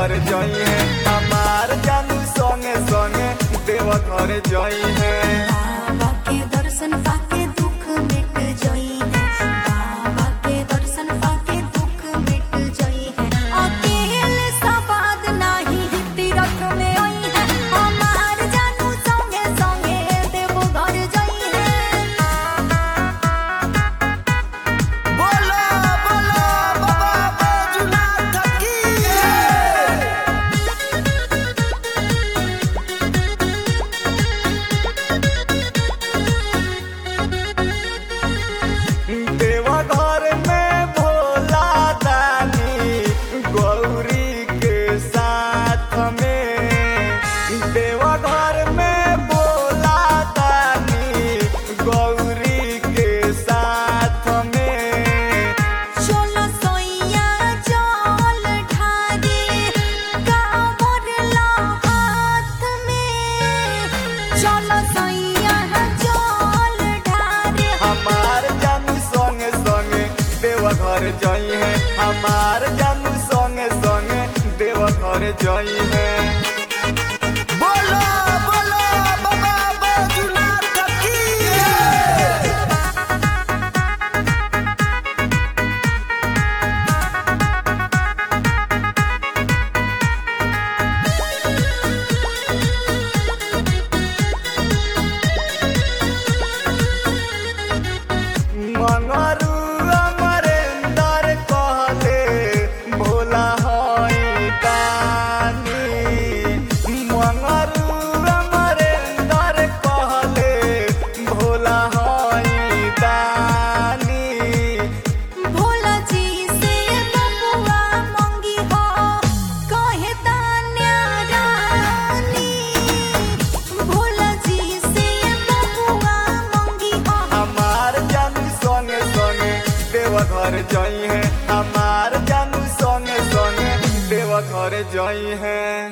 देवघर जाई है हमार जानू संगे संगे देवघर जाई है। बाबा के दर्शन पाके दुख मिट जाई है, बाबा के दर्शन पाके दुख मिट जाई है। अकेले सवाद नाही तीरथ में आई है, हमार जानू संगे संगे देवघर जाई है। बोलो बोलो बाबा बैजूनाथ की देवघर में भोला दानी गौरी के साथ में, देवघर में भोला दानी गौरी के साथ में। चलो सोइया जल ढारे कांवर ला हाथ में, चलो सोइया जल ढारे। हमार जानू संगे संगे देवघर जाई है हमार जानू संगे संगे देवघर जाई है। बोलो बोलो बाबा बैजूनाथ की मंगरू अमरेंद्र कहले भोला हई दानी, मंगरू अमरेंद्र कहले भोला हई दानी। भोला जी से बबुआ मंगी हो कहे तान्या रानी, भोला जी से बबुआ मंगी हो। हमार जानू संगे संगे देवघर जाई है हमार जानू संगे संगे देवघर जाई है।